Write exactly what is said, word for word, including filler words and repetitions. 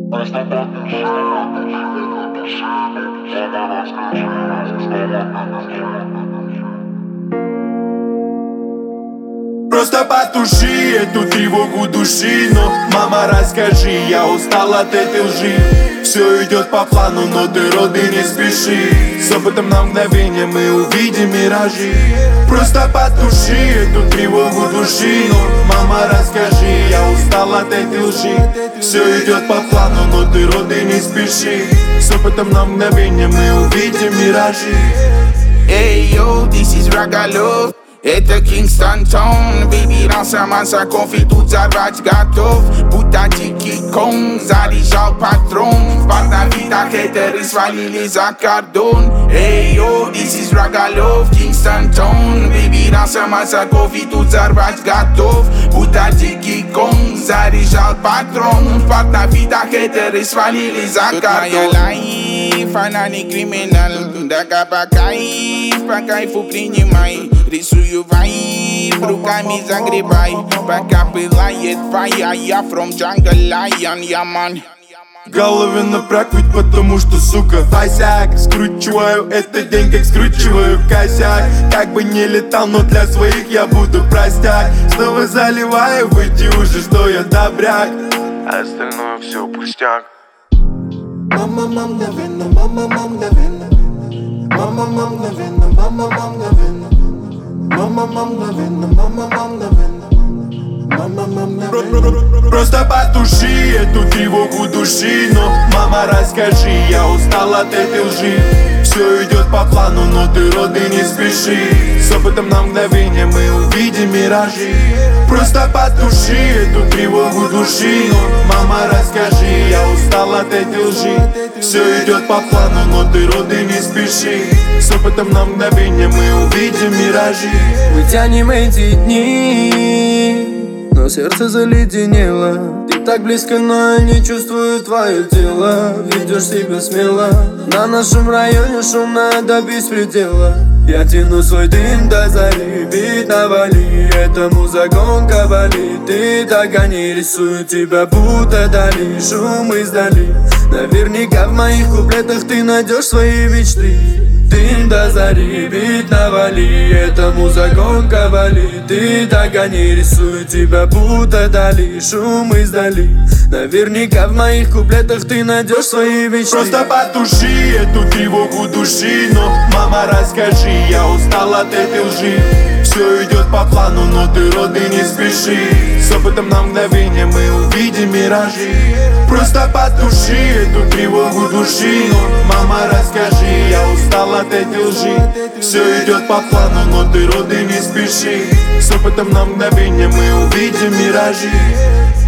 Просто потуши эту тревогу души. Но, мама, расскажи, я устал от этой лжи. Все идет по плану, но ты, роды, не спеши. С опытом на мгновение мы увидим миражи. Просто потуши эту тревогу души. Но, мама, расскажи, я устал от этой лжи. Все идет по плану, но ты, роды, не спеши. С опытом на мгновение мы увидим миражи. Hey yo, this is Ragalov. Это Kingston Town, baby, раньше конфи, тут взорвать готов. Будто дикий кон, заряжал патрон. В портовидах хейтеры свалили за кордон. Эй, йо, this is Ragalov, Kingston Town, baby, раньше конфи, тут взорвать готов. Будто дикий кон, заряжал патрон. В портовидах хейтеры свалили за кордон. Она не криминал, да по кайф, по кайфу принимай. Рисую вайб, руками загребай. Пока пылает фая, я from jungle lion, я ман. В голове напряг, ведь потому что, сука, косяк. Скручиваю этот день, как скручиваю косяк. Как бы не летал, но для своих я буду простяк. Снова заливаю, выйти уже, что я добряк. А остальное все пустяк. Мама, мам, наверно, мама, мам, наверно. Мама, мам, наверно, мама, мам, наверно. Мама, мам, наверно, мама, мам, наверно. Мама, мам, наверно. Просто потуши эту тревогу души. Но, мама, расскажи, я устал от этой лжи. Все идет по плану, но ты, роды, не спеши. С опытом на мгновение мы увидим миражи. Просто потуши эту тревогу души. Но, мама, расскажи, я устал от этой лжи. Все идет по плану, но ты, роды, не спеши. С опытом на мгновение мы увидим миражи. Мы тянем эти дни, но сердце заледенело. Ты так близко, но я не чувствую твое тело. Ведешь себя смело. На нашем районе шумно до беспредела. Я тяну свой дым до зари, бит навали. Эта музыка гонка болит. Ты так гони, рисую тебя будто дали. Шум издали. Наверняка в моих куплетах ты найдешь свои мечты. Дым до зари, бит навали. Эта музыка гонка болит. Ты так гони, рисую тебя будто дали. Шум издали. Наверняка в моих куплетах ты найдешь свои мечты. Просто потуши эту тревогу души. Но, мама, расскажи, я устал от этой лжи. Все идет по плану, но ты, роды, не спеши. С опытом на мгновение мы увидим миражи. Просто потуши эту тревогу души. Но, мама, расскажи, я устал от этой лжи. Все идет по плану, но ты, роды, не спеши. С опытом на мгновение мы увидим миражи.